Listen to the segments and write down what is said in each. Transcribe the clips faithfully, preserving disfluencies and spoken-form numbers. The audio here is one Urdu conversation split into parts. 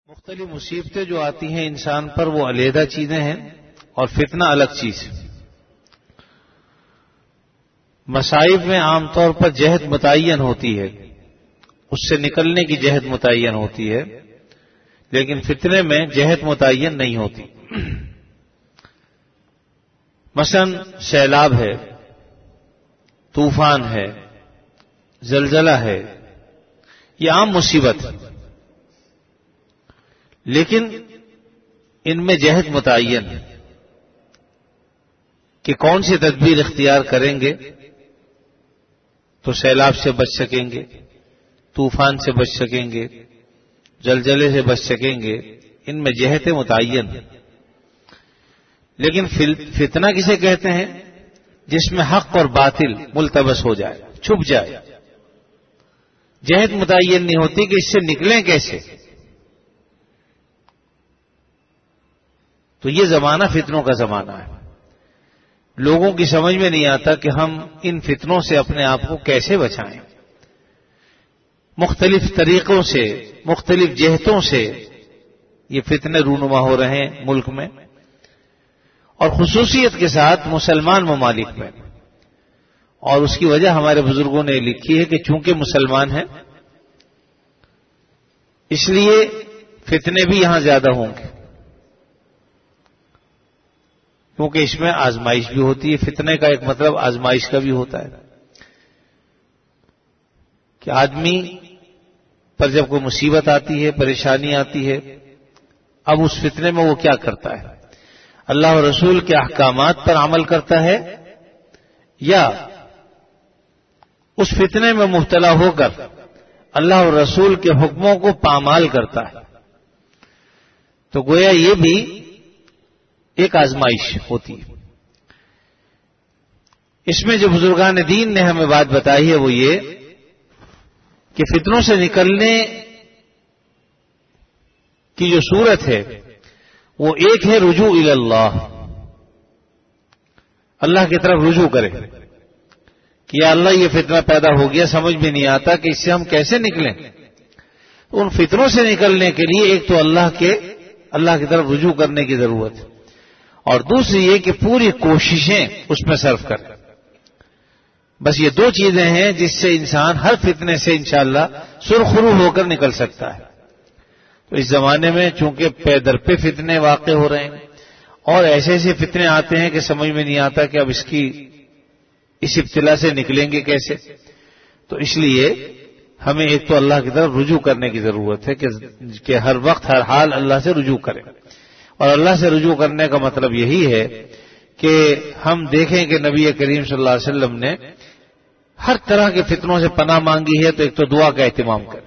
مختلف مصیبتیں جو آتی ہیں انسان پر وہ علیحدہ چیزیں ہیں اور فتنہ الگ چیز ہے۔ مصائب میں عام طور پر جہد متعین ہوتی ہے، اس سے نکلنے کی جہد متعین ہوتی ہے، لیکن فتنے میں جہد متعین نہیں ہوتی۔ مثلا سیلاب ہے، طوفان ہے، زلزلہ ہے، یہ عام مصیبت ہے، لیکن ان میں جہد متعین ہے کہ کون سی تدبیر اختیار کریں گے تو سیلاب سے بچ سکیں گے، طوفان سے بچ سکیں گے، زلزلے سے بچ سکیں گے، ان میں جہد متعین ہے۔ لیکن فتنہ کسے کہتے ہیں؟ جس میں حق اور باطل ملتبس ہو جائے، چھپ جائے، جہد متعین نہیں ہوتی کہ اس سے نکلیں کیسے۔ تو یہ زمانہ فتنوں کا زمانہ ہے۔ لوگوں کی سمجھ میں نہیں آتا کہ ہم ان فتنوں سے اپنے آپ کو کیسے بچائیں۔ مختلف طریقوں سے، مختلف جہتوں سے یہ فتنے رونما ہو رہے ہیں ملک میں، اور خصوصیت کے ساتھ مسلمان ممالک میں۔ اور اس کی وجہ ہمارے بزرگوں نے لکھی ہے کہ چونکہ مسلمان ہیں اس لیے فتنے بھی یہاں زیادہ ہوں گے، کیونکہ اس میں آزمائش بھی ہوتی ہے۔ فتنے کا ایک مطلب آزمائش کا بھی ہوتا ہے کہ آدمی پر جب کوئی مصیبت آتی ہے، پریشانی آتی ہے، اب اس فتنے میں وہ کیا کرتا ہے؟ اللہ اور رسول کے احکامات پر عمل کرتا ہے یا اس فتنے میں مبتلا ہو کر اللہ اور رسول کے حکموں کو پامال کرتا ہے۔ تو گویا یہ بھی ایک آزمائش ہوتی ہے۔ اس میں جو بزرگان دین نے ہمیں بات بتائی ہے وہ یہ کہ فتنوں سے نکلنے کی جو صورت ہے وہ ایک ہے رجوع الی اللہ، اللہ کی طرف رجوع کرے کہ یا اللہ یہ فتنہ پیدا ہو گیا، سمجھ میں نہیں آتا کہ اس سے ہم کیسے نکلیں۔ تو ان فتنوں سے نکلنے کے لیے ایک تو اللہ کے اللہ کی طرف رجوع کرنے کی ضرورت ہے، اور دوسری یہ کہ پوری کوششیں اس میں صرف کریں۔ بس یہ دو چیزیں ہیں جس سے انسان ہر فتنے سے انشاءاللہ سرخرو ہو کر نکل سکتا ہے۔ تو اس زمانے میں چونکہ پے در پہ فتنے واقع ہو رہے ہیں اور ایسے ایسے فتنے آتے ہیں کہ سمجھ میں نہیں آتا کہ اب اس کی اس ابتلا سے نکلیں گے کیسے۔ تو اس لیے ہمیں ایک تو اللہ کی طرف رجوع کرنے کی ضرورت ہے کہ ہر وقت ہر حال اللہ سے رجوع کریں، اور اللہ سے رجوع کرنے کا مطلب یہی ہے کہ ہم دیکھیں کہ نبی کریم صلی اللہ علیہ وسلم نے ہر طرح کے فتنوں سے پناہ مانگی ہے، تو ایک تو دعا کا اہتمام کریں۔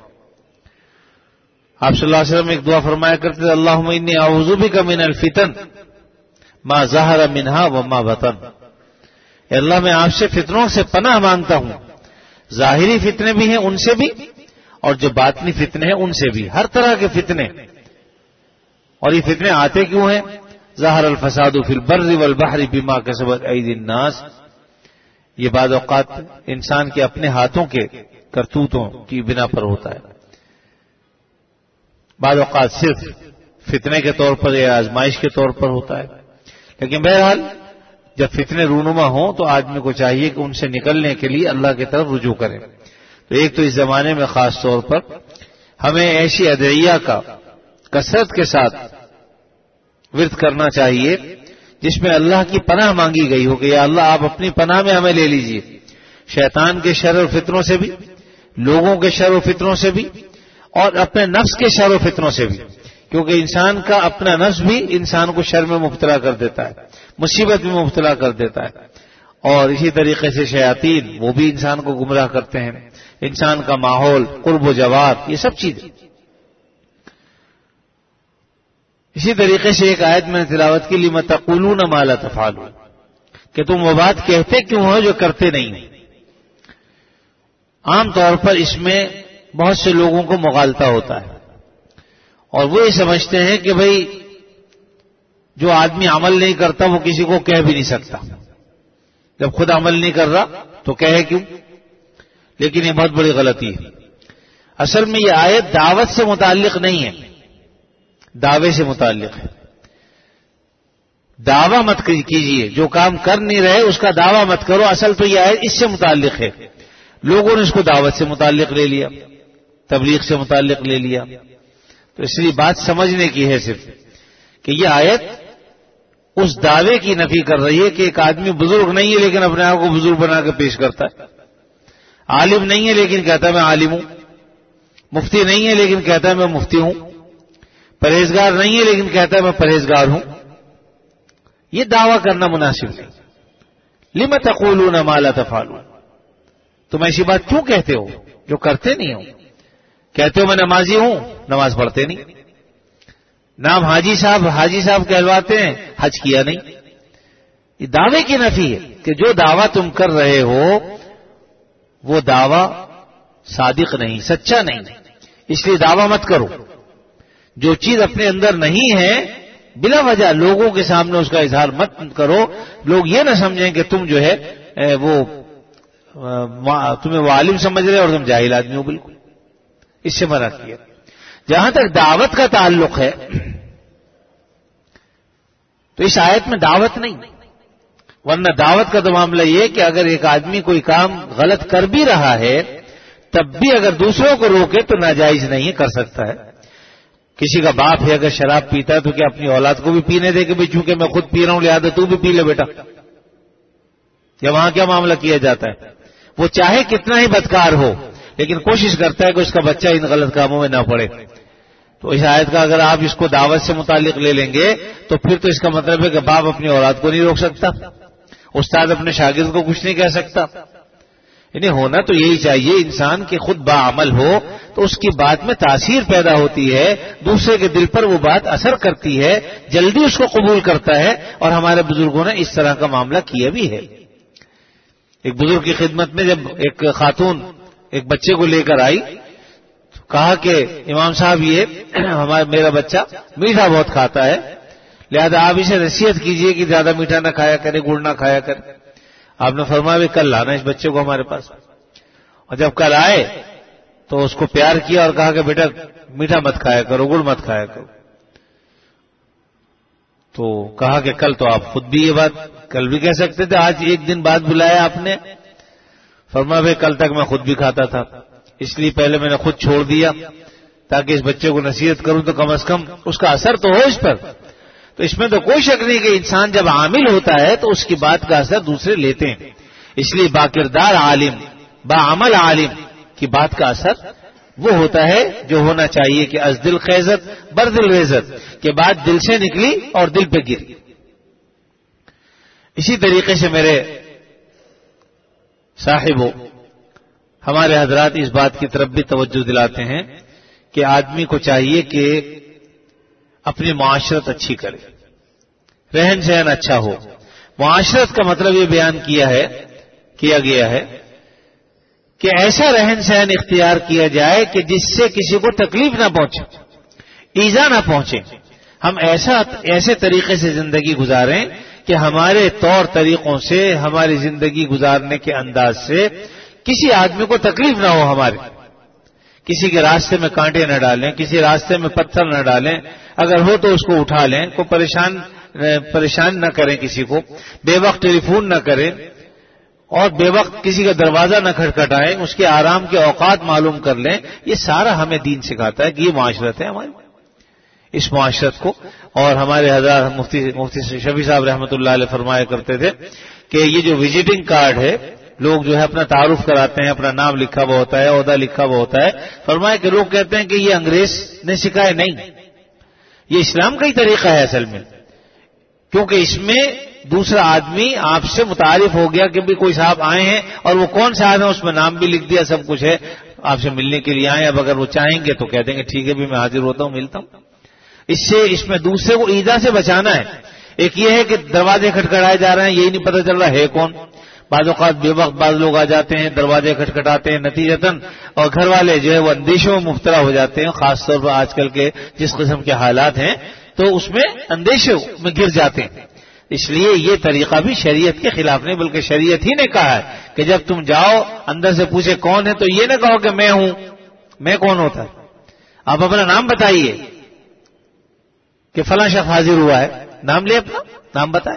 آپ صلی اللہ علیہ وسلم ایک دعا فرمایا کرتے تھے، اللہم انی اعوذ بک من الفتن ما ظہر منہا وما بطن۔ اے اللہ میں آپ سے فتنوں سے پناہ مانگتا ہوں، ظاہری فتنے بھی ہیں ان سے بھی، اور جو باطنی فتنے ہیں ان سے بھی، ہر طرح کے فتنے۔ اور یہ فتنے آتے کیوں ہیں؟ ظہر الفساد فی البر والبحر بما کسبت ایدی الناس۔ یہ بعض اوقات انسان کے اپنے ہاتھوں کے کرتوتوں کی بنا پر ہوتا ہے، بعض اوقات صرف فتنے کے طور پر یا آزمائش کے طور پر ہوتا ہے۔ لیکن بہرحال جب فتنے رونما ہوں تو آدمی کو چاہیے کہ ان سے نکلنے کے لیے اللہ کی طرف رجوع کرے۔ تو ایک تو اس زمانے میں خاص طور پر ہمیں ایسی ادعیہ کا کثرت کے ساتھ ورد کرنا چاہیے جس میں اللہ کی پناہ مانگی گئی ہو کہ یا اللہ آپ اپنی پناہ میں ہمیں لے لیجئے، شیطان کے شر و فتنوں سے بھی، لوگوں کے شر و فتنوں سے بھی، اور اپنے نفس کے شر و فتنوں سے بھی، کیونکہ انسان کا اپنا نفس بھی انسان کو شر میں مبتلا کر دیتا ہے، مصیبت میں مبتلا کر دیتا ہے، اور اسی طریقے سے شیاطین وہ بھی انسان کو گمراہ کرتے ہیں، انسان کا ماحول، قرب و جوار، یہ سب چیزیں۔ اسی طریقے سے ایک آیت میں نے تلاوت کی، لِمَ تَقُولُونَ مَا لَا تَفْعَلُونَ، کہ تم وہ بات کہتے کیوں ہو جو کرتے نہیں۔ عام طور پر اس میں بہت سے لوگوں کو مغالطہ ہوتا ہے، اور وہ یہ سمجھتے ہیں کہ بھئی جو آدمی عمل نہیں کرتا وہ کسی کو کہہ بھی نہیں سکتا، جب خود عمل نہیں کر رہا تو کہے کیوں۔ لیکن یہ بہت بڑی غلطی ہے۔ اصل میں یہ آیت دعوت سے متعلق نہیں ہے، دعوے سے متعلق ہے. دعویٰ مت کیجیے، جو کام کر نہیں رہے اس کا دعویٰ مت کرو. اصل تو یہ ہے اس سے متعلق ہے. لوگوں نے اس کو دعوت سے متعلق لے لیا، تبلیغ سے متعلق لے لیا. تو اس لیے بات سمجھنے کی ہے صرف کہ یہ آیت اس دعوے کی نفی کر رہی ہے کہ ایک آدمی بزرگ نہیں ہے لیکن اپنے آپ کو بزرگ بنا کے پیش کرتا ہے، عالم نہیں ہے لیکن کہتا ہے میں عالم ہوں، مفتی نہیں ہے لیکن کہتا ہے میں مفتی ہوں، پرہیزگار نہیں ہے لیکن کہتا ہے میں پرہیزگار ہوں. یہ دعویٰ کرنا مناسب نہیں. لم تقولون ما لا تفعلون، تم ایسی بات کیوں کہتے ہو جو کرتے نہیں ہو؟ کہتے ہو میں نمازی ہوں، نماز پڑھتے نہیں. نام حاجی صاحب حاجی صاحب کہلواتے ہیں، حج کیا نہیں. یہ دعوے کی نفی ہے کہ جو دعویٰ تم کر رہے ہو وہ دعویٰ صادق نہیں، سچا نہیں. اس لیے دعویٰ مت کرو. جو چیز اپنے اندر نہیں ہے بلا وجہ لوگوں کے سامنے اس کا اظہار مت کرو. لوگ یہ نہ سمجھیں کہ تم جو ہے وہ تمہیں وہ عالم سمجھ رہے اور تم جاہل آدمی ہو. بالکل اس سے منع کیا. جہاں تک دعوت کا تعلق ہے تو اس آیت میں دعوت نہیں، ورنہ دعوت کا تو معاملہ یہ کہ اگر ایک آدمی کوئی کام غلط کر بھی رہا ہے تب بھی اگر دوسروں کو روکے تو ناجائز نہیں، کر سکتا ہے. کسی کا باپ ہے اگر شراب پیتا ہے تو کیا اپنی اولاد کو بھی پینے دے کہ بھائی چونکہ میں خود پی رہا ہوں لہذا تو بھی پی لے بیٹا؟ یا وہاں کیا معاملہ کیا جاتا ہے؟ وہ چاہے کتنا ہی بدکار ہو لیکن کوشش کرتا ہے کہ اس کا بچہ ان غلط کاموں میں نہ پڑے. تو اس آیت کا اگر آپ اس کو دعوت سے متعلق لے لیں گے تو پھر تو اس کا مطلب ہے کہ باپ اپنی اولاد کو نہیں روک سکتا، استاد اپنے شاگرد کو کچھ نہیں کہہ سکتا. یعنی ہونا تو یہی چاہیے انسان کہ خود باعمل ہو تو اس کی بات میں تاثیر پیدا ہوتی ہے، دوسرے کے دل پر وہ بات اثر کرتی ہے، جلدی اس کو قبول کرتا ہے. اور ہمارے بزرگوں نے اس طرح کا معاملہ کیا بھی ہے. ایک بزرگ کی خدمت میں جب ایک خاتون ایک بچے کو لے کر آئی تو کہا کہ امام صاحب یہ ہمارا میرا بچہ میٹھا بہت کھاتا ہے لہذا آپ اسے نصیحت کیجئے کہ زیادہ میٹھا نہ کھایا کرے، گڑ نہ کھایا کرے. آپ نے فرمایا بھی کل لانا اس بچے کو ہمارے پاس. اور جب کل آئے تو اس کو پیار کیا اور کہا کہ بیٹا میٹھا مت کھایا کرو، گڑ مت کھایا کرو. تو کہا کہ کل تو آپ خود بھی یہ بات کل بھی کہہ سکتے تھے، آج ایک دن بعد بلایا آپ نے. فرمایا بھائی کل تک میں خود بھی کھاتا تھا اس لیے پہلے میں نے خود چھوڑ دیا تاکہ اس بچے کو نصیحت کروں تو کم از کم اس کا اثر تو ہو اس پر. تو اس میں تو کوئی شک نہیں کہ انسان جب عامل ہوتا ہے تو اس کی بات کا اثر دوسرے لیتے ہیں. اس لیے باکردار عالم باعمل عالم کی بات کا اثر وہ ہوتا ہے جو ہونا چاہیے کہ از دل خیزت بر دل ریزت، کہ بات دل سے نکلی اور دل پہ گری. اسی طریقے سے میرے صاحبوں ہمارے حضرات اس بات کی طرف بھی توجہ دلاتے ہیں کہ آدمی کو چاہیے کہ اپنی معاشرت اچھی کرے، رہن سہن اچھا ہو. معاشرت کا مطلب یہ بیان کیا ہے کیا گیا ہے کہ ایسا رہن سہن اختیار کیا جائے کہ جس سے کسی کو تکلیف نہ پہنچے، ایذا نہ پہنچے. ہم ایسا ایسے طریقے سے زندگی گزاریں کہ ہمارے طور طریقوں سے ہماری زندگی گزارنے کے انداز سے کسی آدمی کو تکلیف نہ ہو. ہمارے کسی کے راستے میں کانٹے نہ ڈالیں، کسی راستے میں پتھر نہ ڈالیں، اگر ہو تو اس کو اٹھا لیں. کوئی پریشان پریشان نہ کریں، کسی کو بے وقت ٹیلی فون نہ کریں اور بے وقت کسی کا دروازہ نہ کھٹکھٹائیں، اس کے آرام کے اوقات معلوم کر لیں. یہ سارا ہمیں دین سکھاتا ہے کہ یہ معاشرت ہے ہماری. اس معاشرت کو اور ہمارے حضرات مفتی مفتی شفیع صاحب رحمۃ اللہ علیہ فرمایا کرتے تھے کہ یہ جو وزٹنگ کارڈ ہے لوگ جو ہے اپنا تعارف کراتے ہیں، اپنا نام لکھا ہوا ہوتا ہے، عہدہ لکھا ہوا ہوتا ہے. فرمایا کہ لوگ کہتے ہیں کہ یہ انگریز نے سکھائے، نہیں، یہ اسلام کا ہی طریقہ ہے اصل میں. کیونکہ اس میں دوسرا آدمی آپ سے متعارف ہو گیا کہ بھی کوئی صاحب آئے ہیں اور وہ کون صاحب ہیں، اس میں نام بھی لکھ دیا، سب کچھ ہے، آپ سے ملنے کے لیے آئے. اب اگر وہ چاہیں گے تو کہہ دیں گے ٹھیک ہے بھی میں حاضر ہوتا ہوں، ملتا ہوں. اس سے اس میں دوسرے کو ایذا سے بچانا ہے. ایک یہ ہے کہ دروازے کھٹکھٹائے جا رہے ہیں، یہی نہیں پتہ چل رہا ہے کون. بعض اوقات بے وقت بعض لوگ آ جاتے ہیں، دروازے کھٹکھٹاتے ہیں نتیجتاً، اور گھر والے جو ہے وہ اندیشوں میں مبتلا ہو جاتے ہیں. خاص طور پر آج کل کے جس قسم کے حالات ہیں تو اس میں اندیشوں میں گر جاتے ہیں. اس لیے یہ طریقہ بھی شریعت کے خلاف نہیں، بلکہ شریعت ہی نے کہا ہے کہ جب تم جاؤ اندر سے پوچھے کون ہے تو یہ نہ کہو کہ میں ہوں. میں کون ہوتا ہے؟ آپ اپنا نام بتائیے. کہ فلاں شخص حاضر ہوا ہے، نام لے اپنا، نام بتائے.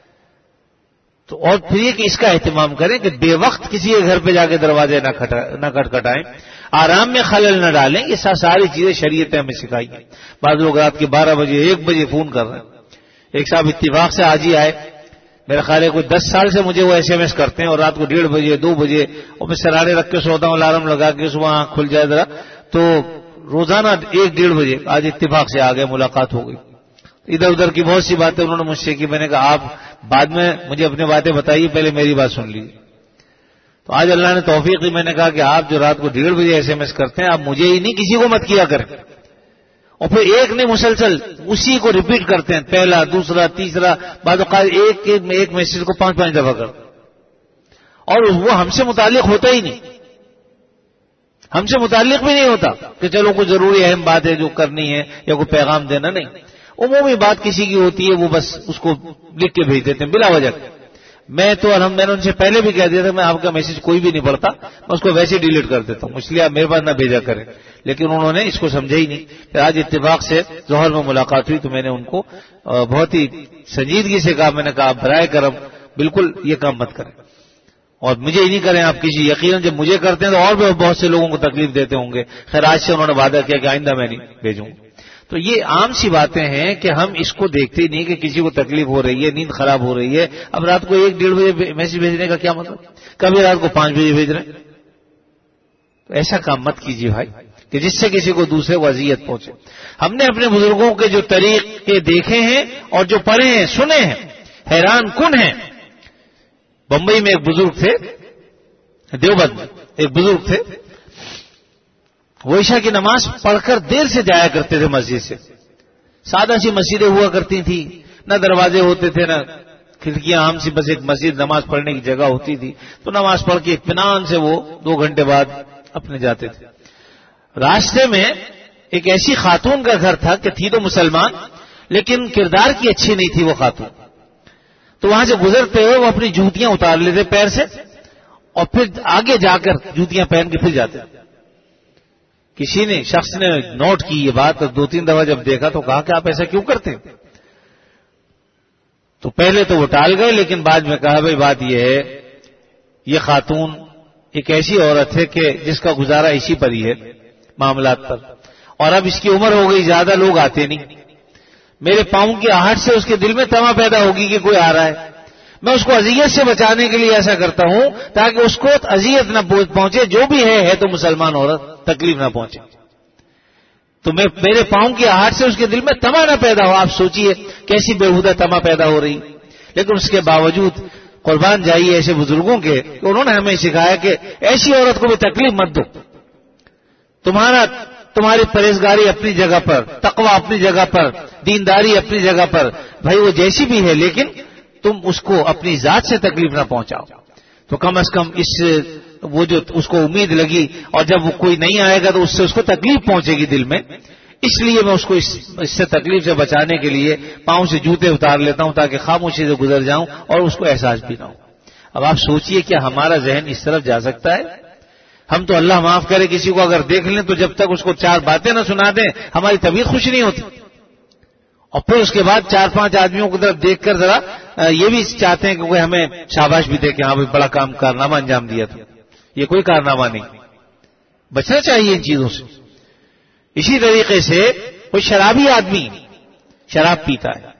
تو اور پھر یہ کہ اس کا اہتمام کریں کہ بے وقت کسی کے گھر پہ جا کے دروازے نہ نہ کٹکھٹائیں، آرام میں خلل نہ ڈالیں. یہ ساری چیزیں شریعتیں ہمیں سکھائی ہیں. بعض لوگ رات کے بارہ بجے ایک بجے فون کر رہے ہیں. ایک صاحب اتفاق سے آج ہی آئے، میرا خیال ہے کوئی دس سال سے مجھے وہ ایس ایم ایس کرتے ہیں، اور رات کو ڈیڑھ بجے دو بجے اور میں سراڑے رکھ کے سوتا ہوں، الارم لگا کے صبح آنکھ کھل جائے ذرا، تو روزانہ ایک ڈیڑھ بجے آج اتفاق سے آ گئے، ملاقات ہو گئی. ادھر ادھر کی بہت سی باتیں انہوں نے مجھ سے کی. میں نے کہا آپ بعد میں مجھے اپنی باتیں بتائیے، پہلے میری بات سن لیجیے. تو آج اللہ نے توفیق دی. میں نے کہا کہ آپ جو رات کو ڈیڑھ بجے ایس ایم ایس کرتے ہیں، آپ مجھے ہی نہیں کسی کو مت کیا کریں، اور پھر ایک نہیں مسلسل اسی کو ریپیٹ کرتے ہیں، پہلا دوسرا تیسرا، بعد اوقات ایک ایک میسج کو پانچ پانچ دفعہ کر، اور وہ ہم سے متعلق ہوتا ہی نہیں، ہم سے متعلق بھی نہیں ہوتا کہ چلو کوئی ضروری اہم بات ہے جو کرنی ہے یا کوئی پیغام دینا. نہیں، عمومی بات کسی کی ہوتی ہے، وہ بس اس کو لکھ کے بھیج دیتے ہیں بلا وجہ. میں تو الحمد میں نے ان سے پہلے بھی کہہ دیا تھا میں آپ کا میسج کوئی بھی نہیں پڑھتا، میں اس کو ویسے ڈیلیٹ کر دیتا ہوں، اس لیے آپ میرے پاس نہ بھیجا کریں. لیکن انہوں نے اس کو سمجھا ہی نہیں. پھر آج اتفاق سے ظہر میں ملاقات ہوئی تو میں نے ان کو بہت ہی سنجیدگی سے کہا، میں نے کہا برائے کرم بالکل یہ کام مت کریں، اور مجھے ہی نہیں کریں آپ کسی. یقیناً جب مجھے کرتے ہیں تو اور بھی بہت سے لوگوں کو تکلیف دیتے ہوں گے. خیر آج سے انہوں نے وعدہ کیا کہ آئندہ میں نہیں بھیجوں. تو یہ عام سی باتیں ہیں کہ ہم اس کو دیکھتے ہی نہیں کہ کسی کو تکلیف ہو رہی ہے، نیند خراب ہو رہی ہے. اب رات کو ایک ڈیڑھ بجے میسج بھیجنے کا کیا مطلب؟ کبھی رات کو پانچ بجے بھیج رہے ہیں. تو ایسا کام مت کیجیے بھائی کہ جس سے کسی کو دوسرے کو اذیت پہنچے. ہم نے اپنے بزرگوں کے جو طریقے دیکھے ہیں اور جو پڑھے ہیں سنے ہیں، حیران کن ہیں. بمبئی میں ایک بزرگ تھے، دیوبند میں ایک بزرگ تھے، وہ عشاء کی نماز پڑھ کر دیر سے جایا کرتے تھے مسجد سے. سادہ سی مسجدیں ہوا کرتی تھیں، نہ دروازے ہوتے تھے نہ کھڑکیاں، عام سی بس ایک مسجد نماز پڑھنے کی جگہ ہوتی تھی. تو نماز پڑھ کے اطمینان سے وہ دو گھنٹے بعد اپنے جاتے تھے. راستے میں ایک ایسی خاتون کا گھر تھا کہ تھی تو مسلمان لیکن کردار کی اچھی نہیں تھی وہ خاتون. تو وہاں سے گزرتے ہوئے وہ اپنی جوتیاں اتار لیتے پیر سے اور پھر آگے جا کر جوتیاں پہن کے پھر جاتے. کسی نے شخص نے نوٹ کی یہ بات اور دو تین دفعہ جب دیکھا تو کہا کہ آپ ایسا کیوں کرتے ہیں؟ تو پہلے تو وہ ٹال گئے لیکن بعد میں کہا بھائی بات یہ ہے، یہ خاتون ایک ایسی عورت ہے کہ جس کا گزارا اسی پر ہی ہے معاملات پر، اور اب اس کی عمر ہو گئی، زیادہ لوگ آتے نہیں. میرے پاؤں کی آہٹ سے اس کے دل میں تما پیدا ہوگی کہ کوئی آ رہا ہے. میں اس کو اذیت سے بچانے کے لیے ایسا کرتا ہوں تاکہ اس کو اذیت نہ پہنچے، جو بھی ہے ہے تو مسلمان عورت، تکلیف نہ پہنچے. تو میں میرے پاؤں کی آہٹ سے اس کے دل میں تما نہ پیدا ہو. آپ سوچئے کیسی بےہودہ تما پیدا ہو رہی. لیکن اس کے باوجود قربان جائیے ایسے بزرگوں کے کہ انہوں نے ہمیں سکھایا کہ ایسی عورت کو بھی تکلیف مت دو. تمہارا تمہاری پرہیزگاری اپنی جگہ پر، تقوی اپنی جگہ پر، دینداری اپنی جگہ پر، بھائی وہ جیسی بھی ہے لیکن تم اس کو اپنی ذات سے تکلیف نہ پہنچاؤ. تو کم از کم اس وہ جو اس کو امید لگی اور جب وہ کوئی نہیں آئے گا تو اس سے اس کو تکلیف پہنچے گی دل میں، اس لیے میں اس کو اس, اس سے تکلیف سے بچانے کے لیے پاؤں سے جوتے اتار لیتا ہوں تاکہ خاموشی سے گزر جاؤں اور اس کو احساس بھی نہ ہو. اب آپ سوچئے کیا ہمارا ذہن اس طرف جا سکتا ہے؟ ہم تو اللہ معاف کرے کسی کو اگر دیکھ لیں تو جب تک اس کو چار باتیں نہ سنا دیں ہماری طبیعت خوش نہیں ہوتی، اور پھر اس کے بعد چار پانچ آدمیوں کی طرف دیکھ کر ذرا یہ بھی چاہتے ہیں کہ کوئی ہمیں شاباش بھی دے کہ ہاں بھائی بڑا کام کارنامہ انجام دیا تھا. یہ کوئی کارنامہ نہیں. بچنا چاہیے ان چیزوں سے. اسی طریقے سے کوئی شرابی آدمی شراب پیتا ہے،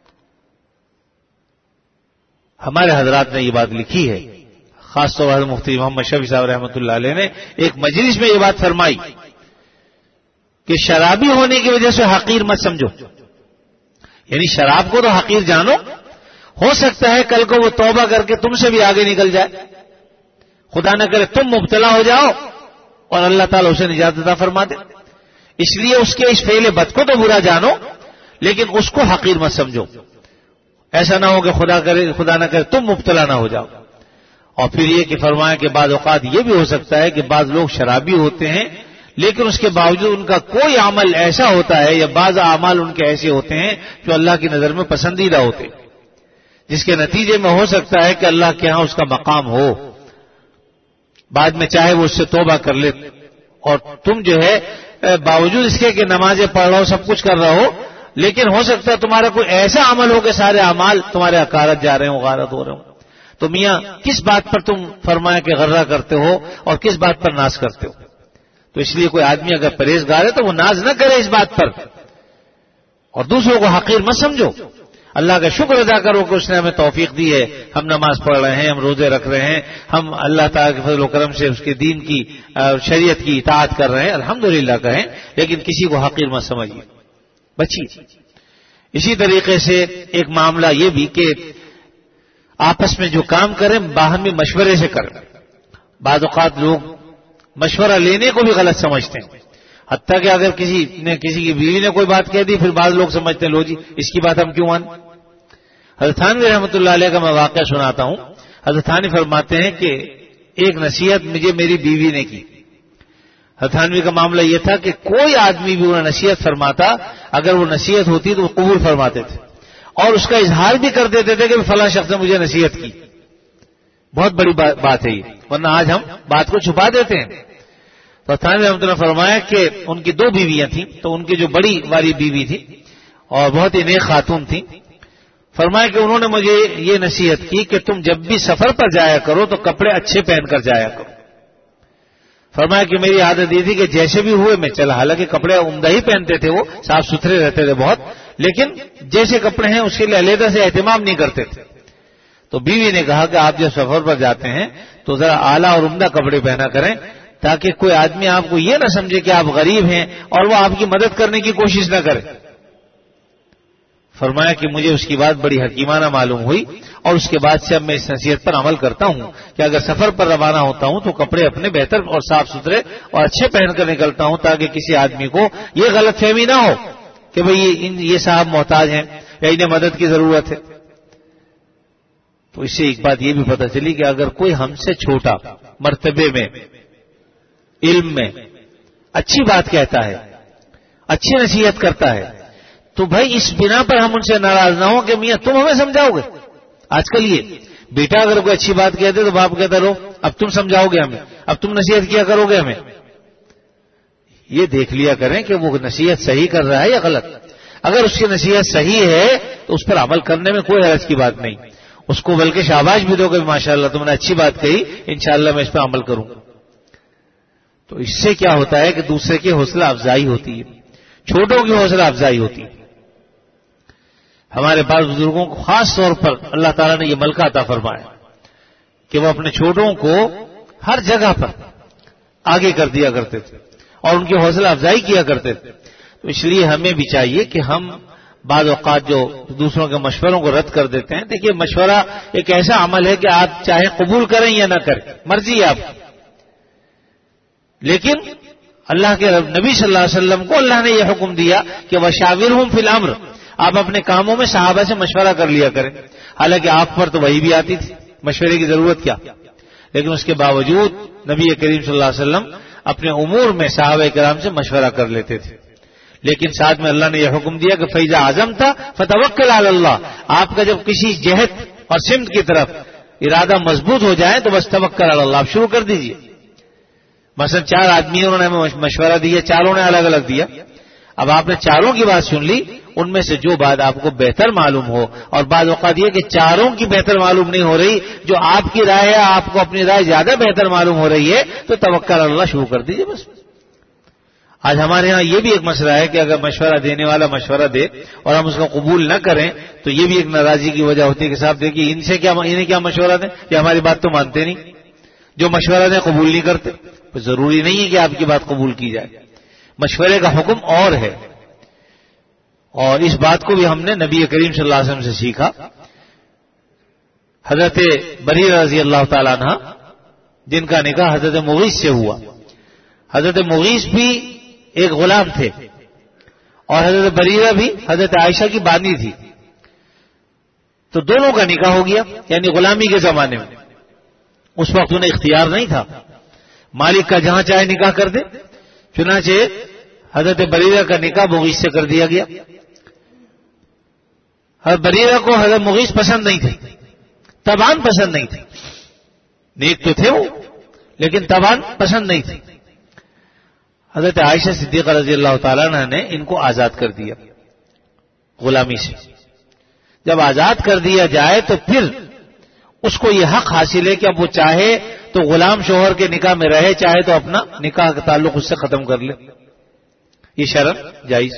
ہمارے حضرات نے یہ بات لکھی ہے، خاص طور پر مفتی محمد شفیع صاحب رحمۃ اللہ علیہ نے ایک مجلس میں یہ بات فرمائی کہ شرابی ہونے کی وجہ سے حقیر مت سمجھو. یعنی شراب کو تو حقیر جانو، ہو سکتا ہے کل کو وہ توبہ کر کے تم سے بھی آگے نکل جائے، خدا نہ کرے تم مبتلا ہو جاؤ اور اللہ تعالیٰ اسے نجات عطا فرما دے. اس لیے اس کے اس فعل بد کو تو برا جانو لیکن اس کو حقیر مت سمجھو. ایسا نہ ہو کہ خدا کرے خدا نہ کرے تم مبتلا نہ ہو جاؤ. اور پھر یہ کہ فرمایا کہ بعض اوقات یہ بھی ہو سکتا ہے کہ بعض لوگ شرابی ہوتے ہیں لیکن اس کے باوجود ان کا کوئی عمل ایسا ہوتا ہے یا بعض اعمال ان کے ایسے ہوتے ہیں جو اللہ کی نظر میں پسندیدہ ہوتے ہیں، جس کے نتیجے میں ہو سکتا ہے کہ اللہ کے ہاں اس کا مقام ہو. بعد میں چاہے وہ اس سے توبہ کر لے اور تم جو ہے باوجود اس کے کہ نمازیں پڑھ رہا ہو سب کچھ کر رہا ہو لیکن ہو سکتا ہے تمہارا کوئی ایسا عمل ہو کہ سارے اعمال تمہارے اکارت جا رہے ہوں، غارت ہو رہے ہوں. تو میاں کس بات پر تم فرمایا کہ غرہ کرتے ہو اور کس بات پر ناز کرتے ہو؟ تو اس لیے کوئی آدمی اگر پرہیزگار ہے تو وہ ناز نہ کرے اس بات پر، اور دوسروں کو حقیر مت سمجھو. اللہ کا شکر ادا کرو کہ اس نے ہمیں توفیق دی ہے، ہم نماز پڑھ رہے ہیں، ہم روزے رکھ رہے ہیں، ہم اللہ تعالیٰ کے فضل و کرم سے اس کے دین کی شریعت کی اطاعت کر رہے ہیں، الحمدللہ کہیں، لیکن کسی کو حقیر مت سمجھیے، بچیے. اسی طریقے سے ایک معاملہ یہ بھی کہ آپس میں جو کام کریں باہمی مشورے سے کریں. بعض اوقات لوگ مشورہ لینے کو بھی غلط سمجھتے ہیں، حتیٰ کہ اگر کسی نے کسی کی بیوی نے کوئی بات کہہ دی، پھر بعض لوگ سمجھتے ہیں لو جی اس کی بات ہم کیوں مانیں. حضرت تھانوی رحمۃ اللہ علیہ کا میں واقعہ سناتا ہوں. حضرت تھانوی فرماتے ہیں کہ ایک نصیحت مجھے میری بیوی نے کی. حضرت تھانوی کا معاملہ یہ تھا کہ کوئی آدمی بھی انہیں نصیحت فرماتا، اگر وہ نصیحت ہوتی تو وہ قبول فرماتے تھے اور اس کا اظہار بھی کر دیتے تھے کہ فلاں شخص نے مجھے نصیحت کی. بہت بڑی بات ہے یہ، ورنہ آج ہم بات کو چھپا دیتے ہیں. تو تھانوی رحمۃ اللہ نے فرمایا کہ ان کی دو بیویاں تھیں، تو ان کی جو بڑی والی بیوی تھی اور بہت ہی نیک خاتون تھی، فرمایا کہ انہوں نے مجھے یہ نصیحت کی کہ تم جب بھی سفر پر جایا کرو تو کپڑے اچھے پہن کر جایا کرو. فرمایا کہ میری عادت یہ تھی کہ جیسے بھی ہوئے میں چلا، حالانکہ کپڑے عمدہ ہی پہنتے تھے، وہ صاف ستھرے رہتے تھے بہت، لیکن جیسے کپڑے ہیں اس کے لیے علیحدہ سے اہتمام نہیں کرتے تھے. تو بیوی نے کہا کہ آپ جب سفر پر جاتے ہیں تو ذرا اعلیٰ اور عمدہ کپڑے پہنا کریں، تاکہ کوئی آدمی آپ کو یہ نہ سمجھے کہ آپ غریب ہیں اور وہ آپ کی مدد کرنے کی کوشش نہ کرے. فرمایا کہ مجھے اس کی بات بڑی حکیمانہ معلوم ہوئی، اور اس کے بعد سے اب میں اس نصیحت پر عمل کرتا ہوں کہ اگر سفر پر روانہ ہوتا ہوں تو کپڑے اپنے بہتر اور صاف ستھرے اور اچھے پہن کر نکلتا ہوں، تاکہ کسی آدمی کو یہ غلط فہمی نہ ہو کہ بھئی یہ صاحب محتاج ہیں یا انہیں مدد کی ضرورت ہے. تو اس سے ایک بات یہ بھی پتہ چلی کہ اگر کوئی ہم سے چھوٹا مرتبے میں، علم میں اچھی بات کہتا ہے، اچھی نصیحت کرتا ہے، تو بھائی اس بنا پر ہم ان سے ناراض نہ ہوں کہ میاں تم ہمیں سمجھاؤ گے. آج کل یہ بیٹا اگر کوئی اچھی بات کہتے تو باپ کہتا رہو اب تم سمجھاؤ گے ہمیں، اب تم نصیحت کیا کرو گے ہمیں. یہ دیکھ لیا کریں کہ وہ نصیحت صحیح کر رہا ہے یا غلط. اگر اس کی نصیحت صحیح ہے تو اس پر عمل کرنے میں کوئی حرج کی بات نہیں، اس کو بلکہ شاباش بھی دو کہ ماشاءاللہ تم نے اچھی بات کہی، انشاءاللہ میں اس پہ عمل کروں. تو اس سے کیا ہوتا ہے کہ دوسرے کی حوصلہ افزائی ہوتی ہے، چھوٹوں کی حوصلہ افزائی ہوتی ہے. ہمارے پاس بزرگوں کو خاص طور پر اللہ تعالیٰ نے یہ ملکہ عطا فرمایا کہ وہ اپنے چھوٹوں کو ہر جگہ پر آگے کر دیا کرتے تھے اور ان کی حوصلہ افزائی کیا کرتے تھے. تو اس لیے ہمیں بھی چاہیے کہ ہم بعض اوقات جو دوسروں کے مشوروں کو رد کر دیتے ہیں. دیکھیے مشورہ ایک ایسا عمل ہے کہ آپ چاہے قبول کریں یا نہ کریں، مرضی ہے آپ کی، لیکن اللہ کے نبی صلی اللہ علیہ وسلم کو اللہ نے یہ حکم دیا کہ وشاورہم فی الامر، آپ اپنے کاموں میں صحابہ سے مشورہ کر لیا کریں. حالانکہ آپ پر تو وہی بھی آتی تھی، مشورے کی ضرورت کیا، لیکن اس کے باوجود نبی کریم صلی اللہ علیہ وسلم اپنے امور میں صحابہ کرام سے مشورہ کر لیتے تھے. لیکن ساتھ میں اللہ نے یہ حکم دیا کہ فَإِذَا عَزَمْتَ فَتَوَكَّلْ عَلَى اللَّهِ، آپ کا جب کسی جہت اور سمت کی طرف ارادہ مضبوط ہو جائے تو بس توکل علی اللہ آپ شروع کر دیجئے. مثلا چار آدمی انہوں نے ہمیں مشورہ دیا، چاروں نے الگ الگ دیا. اب آپ نے چاروں کی بات سن لی، ان میں سے جو بات آپ کو بہتر معلوم ہو، اور بعض اوقات یہ کہ چاروں کی بہتر معلوم نہیں ہو رہی، جو آپ کی رائے ہے آپ کو اپنی رائے زیادہ بہتر معلوم ہو رہی ہے، تو توکل اللہ شروع کر دیجئے بس. آج ہمارے ہاں یہ بھی ایک مسئلہ ہے کہ اگر مشورہ دینے والا مشورہ دے اور ہم اس کو قبول نہ کریں تو یہ بھی ایک ناراضی کی وجہ ہوتی ہے کہ صاحب دیکھیے ان سے کیا انہیں کیا مشورہ دیں، یہ ہماری بات تو مانتے نہیں، جو مشورہ دیں قبول نہیں کرتے. ضروری نہیں ہے کہ آپ کی بات قبول کی جائے، مشورے کا حکم اور ہے. اور اس بات کو بھی ہم نے نبی کریم صلی اللہ علیہ وسلم سے سیکھا. حضرت بریرہ رضی اللہ تعالیٰ عنہ جن کا نکاح حضرت مغیث سے ہوا، حضرت مغیث بھی ایک غلام تھے اور حضرت بریرہ بھی حضرت عائشہ کی بانی تھی. تو دونوں کا نکاح ہو گیا، یعنی غلامی کے زمانے میں. اس وقت انہیں اختیار نہیں تھا، مالک کا جہاں چاہے نکاح کر دے. چنانچہ حضرت بریرہ کا نکاح مغیث سے کر دیا گیا. حضرت بریرہ کو حضرت مغیث پسند نہیں تھے، تبان پسند نہیں تھے. نیک تو تھے وہ لیکن تبان پسند نہیں تھے. حضرت عائشہ صدیقہ رضی اللہ تعالیٰ عنہ نے ان کو آزاد کر دیا. غلامی سے. جب آزاد کر دیا جائے تو پھر اس کو یہ حق حاصل ہے کہ اب وہ چاہے تو غلام شوہر کے نکاح میں رہے، چاہے تو اپنا نکاح کا تعلق اس سے ختم کر لے. یہ شرع جائز.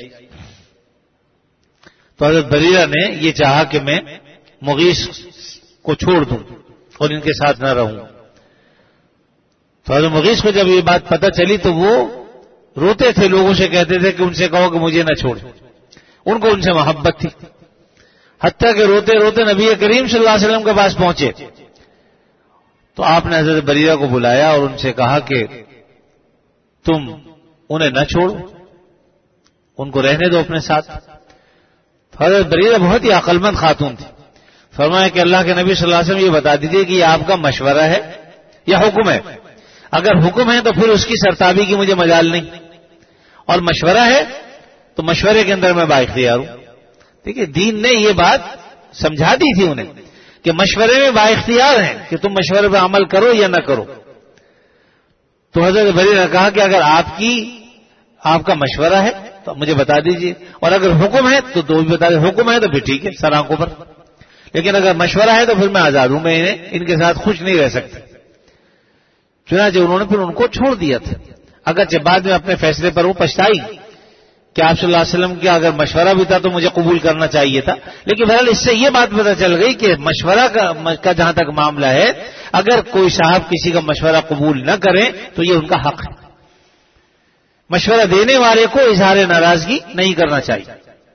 تو حضرت بریرہ نے یہ چاہا کہ میں مغیث کو چھوڑ دوں اور ان کے ساتھ نہ رہوں. تو حضرت مغیث کو جب یہ بات پتہ چلی تو وہ روتے تھے، لوگوں سے کہتے تھے کہ ان سے کہو کہ مجھے نہ چھوڑ. ان کو ان سے محبت تھی، حتیٰ کہ روتے روتے نبی کریم صلی اللہ علیہ وسلم کے پاس پہنچے. تو آپ نے حضرت بریرہ کو بلایا اور ان سے کہا کہ تم انہیں نہ چھوڑو، ان کو رہنے دو اپنے ساتھ. حضرت بریرہ بہت ہی عقل مند خاتون تھی. فرمایا کہ اللہ کے نبی صلی اللہ علیہ وسلم یہ بتا دیجیے کہ یہ آپ کا مشورہ ہے یا حکم ہے. اگر حکم ہے تو پھر اس کی سرتابی کی مجھے مجال نہیں، اور مشورہ ہے تو مشورے کے اندر میں بااختیار ہوں. ٹھیک ہے، دین نے یہ بات سمجھا دی تھی انہیں کہ مشورے میں بااختیار ہیں کہ تم مشورے پہ عمل کرو یا نہ کرو. تو حضرت بریرہ نے کہا کہ اگر آپ کی آپ کا مشورہ ہے تو مجھے بتا دیجئے، اور اگر حکم ہے تو دو بھی بتا دیں. حکم ہے تو پھر ٹھیک ہے سر آنکھوں پر، لیکن اگر مشورہ ہے تو پھر میں آزاد ہوں، میں انہیں ان کے ساتھ خوش نہیں رہ سکتی. چنانچہ انہوں نے پھر ان کو چھوڑ دیا تھا، اگرچہ بعد میں اپنے فیصلے پر وہ پچھتائی کہ آپ صلی اللہ علیہ وسلم کا اگر مشورہ بھی تھا تو مجھے قبول کرنا چاہیے تھا. لیکن بہرحال اس سے یہ بات پتہ چل گئی کہ مشورہ کا جہاں تک معاملہ ہے، اگر کوئی صاحب کسی کا مشورہ قبول نہ کریں تو یہ ان کا حق ہے. مشورہ دینے والے کو اظہار ناراضگی نہیں کرنا چاہیے.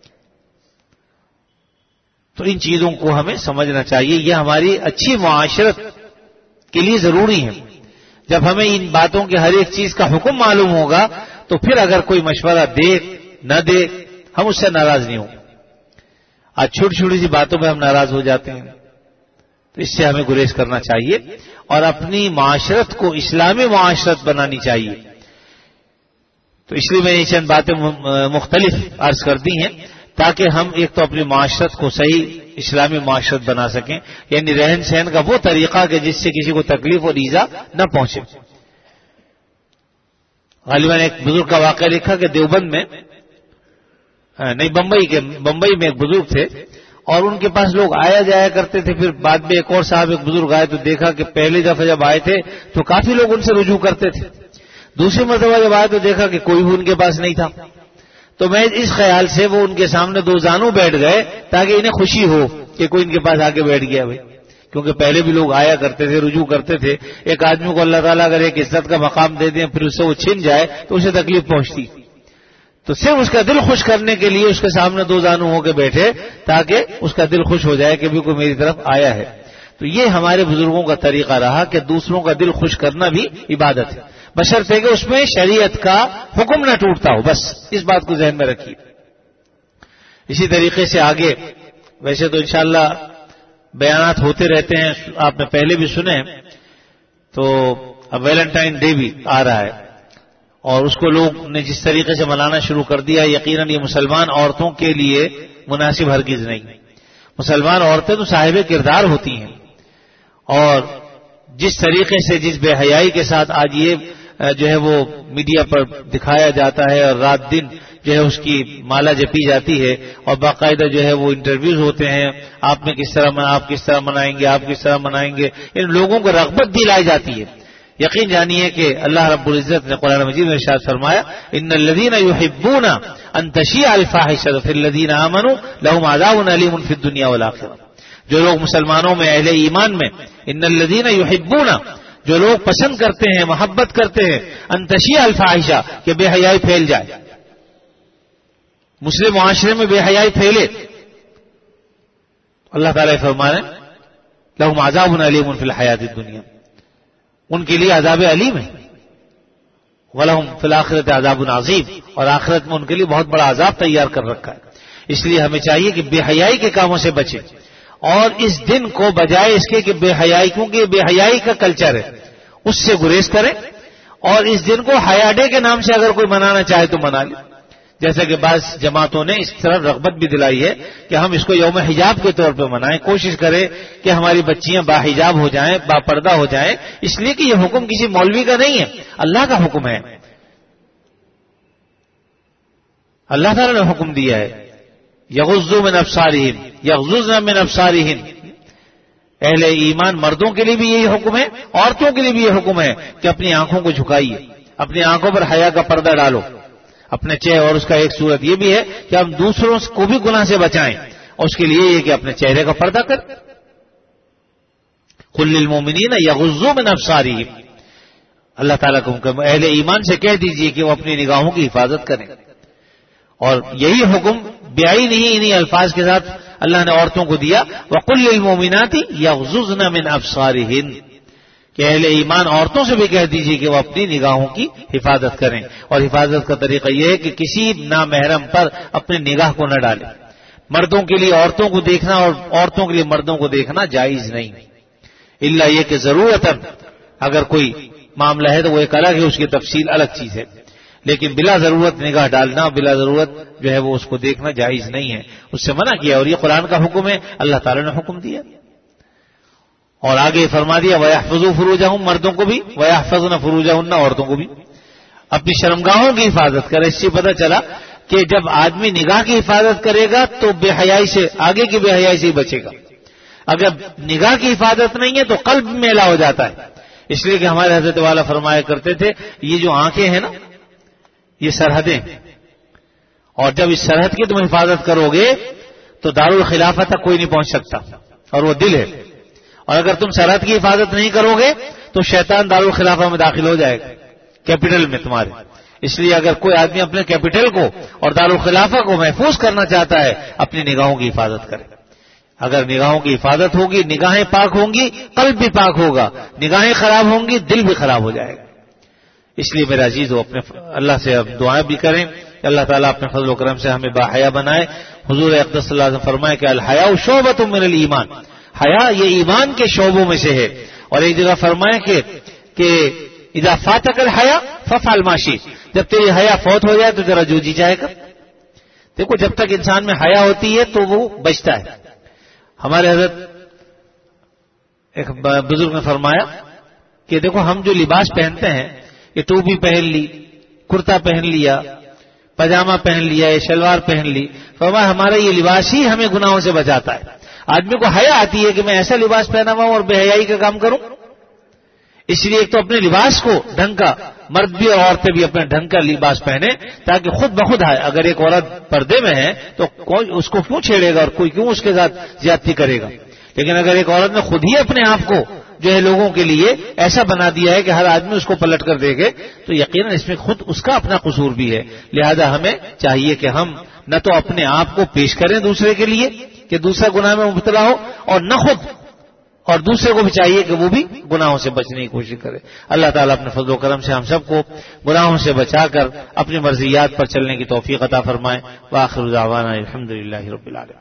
تو ان چیزوں کو ہمیں سمجھنا چاہیے، یہ ہماری اچھی معاشرت کے لیے ضروری ہے. جب ہمیں ان باتوں کے ہر ایک چیز کا حکم معلوم ہوگا تو پھر اگر کوئی مشورہ دے نہ دے ہم اس سے ناراض نہیں ہوں گے. آج چھوٹی چھوٹی سی باتوں میں ہم ناراض ہو جاتے ہیں، تو اس سے ہمیں گریز کرنا چاہیے اور اپنی معاشرت کو اسلامی معاشرت بنانی چاہیے. تو اس لیے میں یہ چند باتیں مختلف عرض کر دی ہیں تاکہ ہم ایک تو اپنی معاشرت کو صحیح اسلامی معاشرت بنا سکیں، یعنی رہن سہن کا وہ طریقہ کہ جس سے کسی کو تکلیف اور ایذا نہ پہنچے. غالباً ایک بزرگ کا واقعہ لکھا کہ دیوبند میں نہیں بمبئی کے بمبئی میں ایک بزرگ تھے اور ان کے پاس لوگ آیا جایا کرتے تھے. پھر بعد میں ایک اور صاحب ایک بزرگ آئے تو دیکھا کہ پہلی دفعہ جب آئے تھے تو کافی لوگ ان سے رجوع کرتے تھے. دوسری مرتبہ جب آئے تو دیکھا کہ کوئی بھی ان کے پاس نہیں تھا. تو میں اس خیال سے وہ ان کے سامنے دو زانوں بیٹھ گئے تاکہ انہیں خوشی ہو کہ کوئی ان کے پاس آ کے بیٹھ گیا بھائی، کیونکہ پہلے بھی لوگ آیا کرتے تھے، رجوع کرتے تھے. ایک آدمی کو اللہ تعالیٰ اگر ایک عزت کا مقام دے دیں پھر اس سے وہ چھن جائے تو اسے تکلیف پہنچتی. تو صرف اس کا دل خوش کرنے کے لیے اس کے سامنے دو زانوں ہو کے بیٹھے تاکہ اس کا دل خوش ہو جائے کہ بھی کوئی میری طرف آیا ہے. تو یہ ہمارے بزرگوں کا طریقہ رہا کہ دوسروں کا دل خوش کرنا بھی عبادت ہے، بشرطے کہ اس میں شریعت کا حکم نہ ٹوٹتا ہو. بس اس بات کو ذہن میں رکھیے. اسی طریقے سے آگے ویسے تو انشاءاللہ بیانات ہوتے رہتے ہیں، آپ نے پہلے بھی سنے. تو اب ویلنٹائن ڈے بھی آ رہا ہے اور اس کو لوگ نے جس طریقے سے منانا شروع کر دیا، یقیناً یہ مسلمان عورتوں کے لیے مناسب ہرگز نہیں. مسلمان عورتیں تو صاحب کردار ہوتی ہیں، اور جس طریقے سے جس بے حیائی کے ساتھ آج یہ جو ہے وہ میڈیا پر دکھایا جاتا ہے اور رات دن جو ہے اس کی مالا جپی جاتی ہے اور باقاعدہ جو ہے وہ انٹرویوز ہوتے ہیں، آپ میں کس طرح آپ کس طرح منائیں گے، آپ کس طرح منائیں گے، ان لوگوں کو رغبت دلائی جاتی ہے. یقین جانیے کہ اللہ رب العزت نے قرآن مجید میں ارشاد فرمایا ان الذین یحبون ان تشیع الفاحشۃ فی الذین آمنوا لهم عذاب علیم فی الدنیا والآخرہ. جو لوگ مسلمانوں میں اہل ایمان میں ان الذین یحبون، جو لوگ پسند کرتے ہیں محبت کرتے ہیں ان تشیع الفاحشہ کہ بے حیائی پھیل جائے، مسلم معاشرے میں بے حیائی پھیلے، اللہ تعالیٰ فرمانے لهم عذاب علیم فی الحیاۃ الدنیا، ان کے لیے عذاب علیم ہے. وَلَهُمْ فِي الْآخِرَةِ عَذَابٌ عَظِيمٌ، اور آخرت میں ان کے لیے بہت بڑا عذاب تیار کر رکھا ہے. اس لیے ہمیں چاہیے کہ بے حیائی کے کاموں سے بچیں اور اس دن کو بجائے اس کے کہ بے حیائی، کیونکہ بے حیائی کا کلچر ہے، اس سے گریز کریں. اور اس دن کو حیا ڈے کے نام سے اگر کوئی منانا چاہے تو منا لے، جیسا کہ بعض جماعتوں نے اس طرح رغبت بھی دلائی ہے کہ ہم اس کو یوم حجاب کے طور پہ منائیں. کوشش کریں کہ ہماری بچیاں باحجاب ہو جائیں، با پردہ ہو جائیں، اس لیے کہ یہ حکم کسی مولوی کا نہیں ہے، اللہ کا حکم ہے، اللہ تعالیٰ نے حکم دیا ہے. یغضوا من ابصارہم یغضضن من ابصارہم، اہل ایمان مردوں کے لیے بھی یہی حکم ہے، عورتوں کے لیے بھی یہ حکم ہے کہ اپنی آنکھوں کو جھکائیے، اپنی آنکھوں پر حیا کا پردہ ڈالو اپنے چہرے، اور اس کا ایک صورت یہ بھی ہے کہ ہم دوسروں کو بھی گناہ سے بچائیں، اور اس کے لیے یہ کہ اپنے چہرے کا پردہ کریں۔ قل للمؤمنین یغضوا من ابصارہم، اللہ تعالیٰ کو اہل ایمان سے کہہ دیجئے کہ وہ اپنی نگاہوں کی حفاظت کریں، اور یہی حکم بعین ہی انہی الفاظ کے ساتھ اللہ نے عورتوں کو دیا، وقل للمؤمنات یغضضن من ابصارہن، کہ اہل ایمان عورتوں سے بھی کہہ دیجئے کہ وہ اپنی نگاہوں کی حفاظت کریں، اور حفاظت کا طریقہ یہ ہے کہ کسی نامحرم پر اپنی نگاہ کو نہ ڈالیں۔ مردوں کے لیے عورتوں کو دیکھنا اور عورتوں کے لیے مردوں کو دیکھنا جائز نہیں، الا یہ کہ ضرورتاً اگر کوئی معاملہ ہے تو وہ ایک الگ ہے، اس کی تفصیل الگ چیز ہے، لیکن بلا ضرورت نگاہ ڈالنا، بلا ضرورت جو ہے وہ اس کو دیکھنا جائز نہیں ہے، اس سے منع کیا، اور یہ قرآن کا حکم ہے، اللہ تعالیٰ نے حکم دیا، اور آگے فرما دیا وَيَحْفَظُوا فُرُوجَهُمْ، مردوں کو بھی، وَيَحْفَظْنَ فُرُوجَهُنَّ، عورتوں کو بھی اپنی شرمگاہوں کی حفاظت کرے۔ اس سے پتہ چلا کہ جب آدمی نگاہ کی حفاظت کرے گا تو بے حیائی سے، آگے کی بے حیائی سے ہی بچے گا، اگر نگاہ کی حفاظت نہیں ہے تو قلب میلا ہو جاتا ہے، اس لیے کہ ہمارے حضرت والا فرمایا کرتے تھے یہ جو آنکھیں ہیں نا یہ سرحدیں، اور جب اس سرحد کی تم حفاظت کرو گے تو دارالخلافہ تک کوئی نہیں پہنچ سکتا، اور وہ دل ہے، اور اگر تم سرحد کی حفاظت نہیں کرو گے تو شیطان دارالخلافہ میں داخل ہو جائے گا، کیپٹل میں تمہارے۔ اس لیے اگر کوئی آدمی اپنے کیپٹل کو اور دارالخلافہ کو محفوظ کرنا چاہتا ہے اپنی نگاہوں کی حفاظت کرے، اگر نگاہوں کی حفاظت ہوگی، نگاہیں پاک ہوں گی، قلب بھی پاک ہوگا، نگاہیں خراب ہوں گی، دل بھی خراب ہو جائے گا۔ اس لیے میرے عزیز ہو اپنے اللہ سے اب دعائیں بھی کریں کہ اللہ تعالیٰ اپنے فضل و کرم سے ہمیں باحیا بنائے۔ حضور اقدس صلی اللہ علیہ وسلم فرمائے کہ الحیاء شعبۃ من الایمان، حیا یہ ایمان کے شعبوں میں سے ہے، اور ایک جگہ فرمائے کہ کہ اذا فاتک الحیاء فافعل ما شئت، جب تیری حیا فوت ہو جائے تو ذرا جو جی جائے گا۔ دیکھو جب تک انسان میں حیا ہوتی ہے تو وہ بچتا ہے۔ ہمارے حضرت ایک بزرگ نے فرمایا کہ دیکھو ہم جو لباس پہنتے ہیں، یہ ٹوپی پہن لی، کرتا پہن لیا، پاجامہ پہن لیا، یہ شلوار پہن لی، فرمایا ہمارا یہ لباس ہی ہمیں گناہوں سے بچاتا ہے۔ آدمی کو حیا آتی ہے کہ میں ایسا لباس پہنا ہوا ہوں اور بے حیائی کا کام کروں، اس لیے ایک تو اپنے لباس کو ڈھنگ کا، مرد بھی اور عورتیں بھی اپنے ڈھنگ کا لباس پہنے تاکہ خود بخود آئے۔ اگر ایک عورت پردے میں ہے تو کوئی اس کو کیوں چھیڑے گا اور کوئی کیوں اس کے ساتھ زیادتی کرے گا، لیکن اگر ایک عورت نے خود ہی اپنے آپ کو جو ہے لوگوں کے لیے ایسا بنا دیا ہے کہ ہر آدمی اس کو پلٹ کر دیکھے تو یقیناً اس میں خود اس کا اپنا قصور بھی ہے۔ لہذا ہمیں چاہیے کہ ہم نہ تو اپنے آپ کو پیش کریں دوسرے کے لیے کہ دوسرا گناہ میں مبتلا ہو، اور نہ خود اور دوسرے کو بھی چاہیے کہ وہ بھی گناہوں سے بچنے کی کوشش کرے۔ اللہ تعالیٰ اپنے فضل و کرم سے ہم سب کو گناہوں سے بچا کر اپنی مرضیات پر چلنے کی توفیق عطا فرمائے۔ وآخر دعوانا الحمد للہ رب العالمین،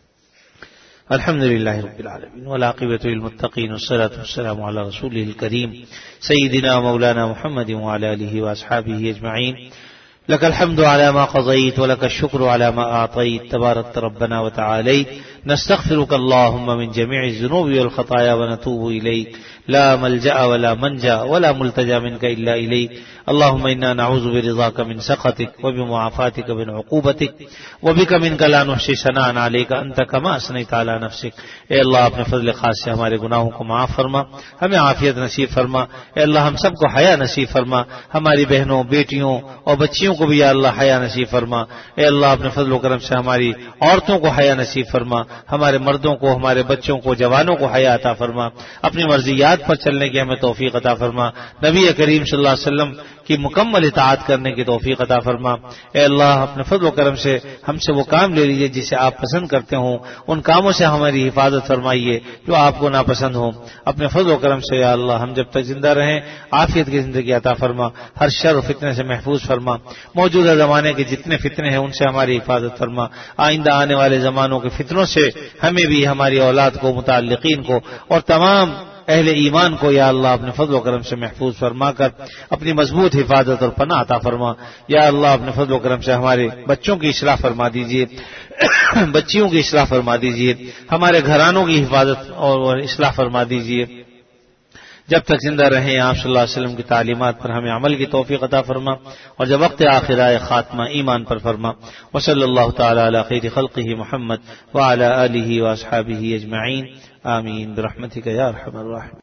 الحمد للہ رب العالمین، والعاقبۃ للمتقین، والصلاۃ والسلام علی رسولہ الکریم سیدنا مولانا محمد وعلی آلہ واصحابہ اجمعین۔ لك الحمد على ما قضيت ولك الشكر على ما أعطيت، تبارك ربنا وتعاليت، نستغفرك اللهم من جميع الذنوب والخطايا ونتوب إليك، لا ملجأ ولا منجا ولا ملتجا منك إلا إليك، اللهم إنا نعوذ برضاك من سخطك وبمعافاتك من عقوبتك وبك منك لا نحصي ثناء عليك أنت كما أثنيت على نفسك۔ اے اللہ اپنے فضل خاص سے ہمارے گناہوں کو معاف فرما، ہمیں عافیت نصیب فرما، اے اللہ ہم سب کو حیا نصیب فرما، ہماری بہنوں، بیٹیوں اور بچیوں کو بھی یا اللہ حیا نصیب فرما، اے اللہ اپنے فضل و کرم سے ہماری عورتوں کو حیا نصیب فرما، ہمارے مردوں کو، ہمارے بچوں کو، جوانوں کو حیا عطا فرما، اپنی مرضیات پر چلنے کی ہمیں توفیق عطا فرما، نبی کریم صلی اللہ علیہ وسلم کی مکمل اطاعت کرنے کی توفیق عطا فرما۔ اے اللہ اپنے فضل و کرم سے ہم سے وہ کام لے لیجئے جسے آپ پسند کرتے ہوں، ان کاموں سے ہماری حفاظت فرمائیے جو آپ کو ناپسند ہوں۔ اپنے فضل و کرم سے یا اللہ ہم جب تک زندہ رہیں عافیت کی زندگی عطا فرما، ہر شر و فتنے سے محفوظ فرما، موجودہ زمانے کے جتنے فتنے ہیں ان سے ہماری حفاظت فرما، آئندہ آنے والے زمانوں کے فتنوں سے ہمیں بھی، ہماری اولاد کو، متعلقین کو اور تمام اہل ایمان کو یا اللہ اپنے فضل و کرم سے محفوظ فرما کر اپنی مضبوط حفاظت اور پناہ عطا فرما۔ یا اللہ اپنے فضل و کرم سے ہمارے بچوں کی اصلاح فرما دیجیے، بچیوں کی اصلاح فرما دیجیے، ہمارے گھرانوں کی حفاظت اور اصلاح فرما دیجیے۔ جب تک زندہ رہیں آپ صلی اللہ علیہ وسلم کی تعلیمات پر ہمیں عمل کی توفیق عطا فرما، اور جب وقت آخر آئے خاتمہ ایمان پر فرما۔ وصلی اللہ تعالی علی خیر خلقہ محمد وعلی آلہ واصحابہ اجمعین، آمین برحمتک یا ارحم الراحمین۔